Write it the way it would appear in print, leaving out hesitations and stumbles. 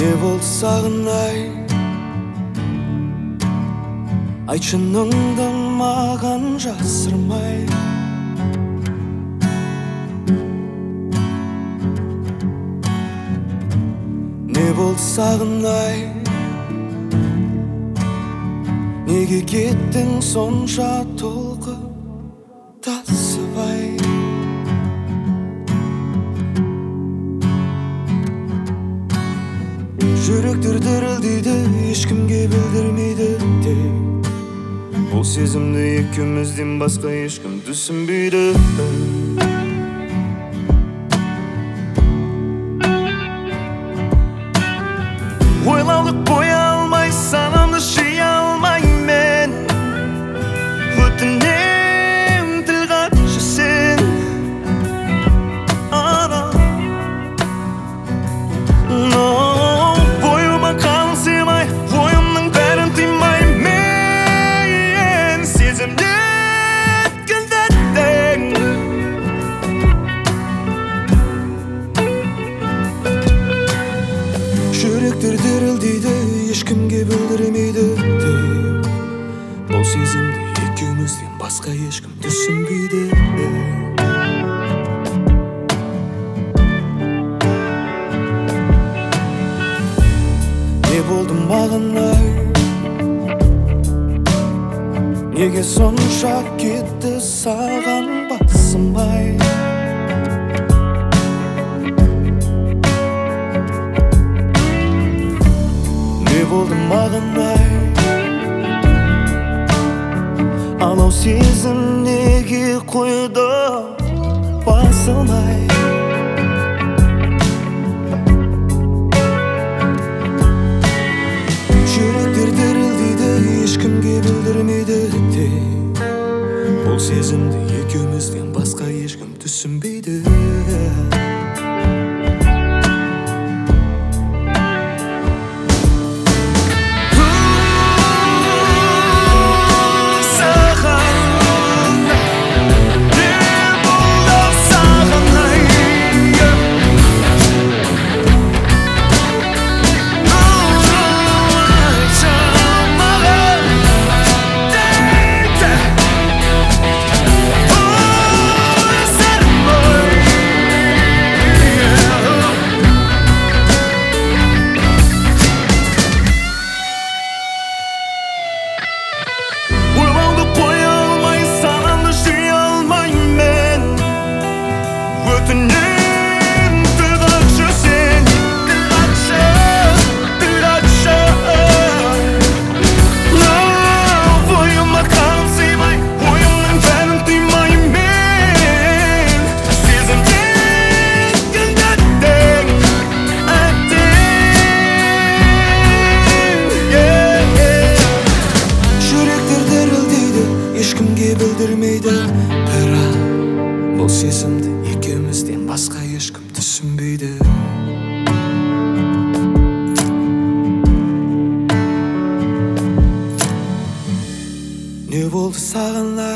Ne boldu sagın ay Ayçınыңdan magan жасырмай Ne boldu sagın ay Неге кеттің сонша толқы тасыбай Жүректер дірілдейді ешкімге білдірмейді де Бұл сезімді екеумізден басқа ешкім түсінбейді Ойлаулық қоя алмай санамды жия алмай мен Өтінем тіл қатшы сен Бойыма қалың сыймай ойымның бәрін тыймай мен Сезімде өткендеттің Жүректер дірілдейді ешкімге білдірмейді деп Бұл сезімді екеумізден басқа ешкім түсінбейді Не болды маған ай Неге сонша кетті саған басым ай Не болды маған ай Анау сезім неге қойды басылмай Жүректер дірілдейді ешкімге білдірмейді де Бұл сезімді екеумізден басқа ешкім түсінбейді Білдірмейді бірақ бұл сезімді екеумізден басқа ешкім түсінбейді Не болды саған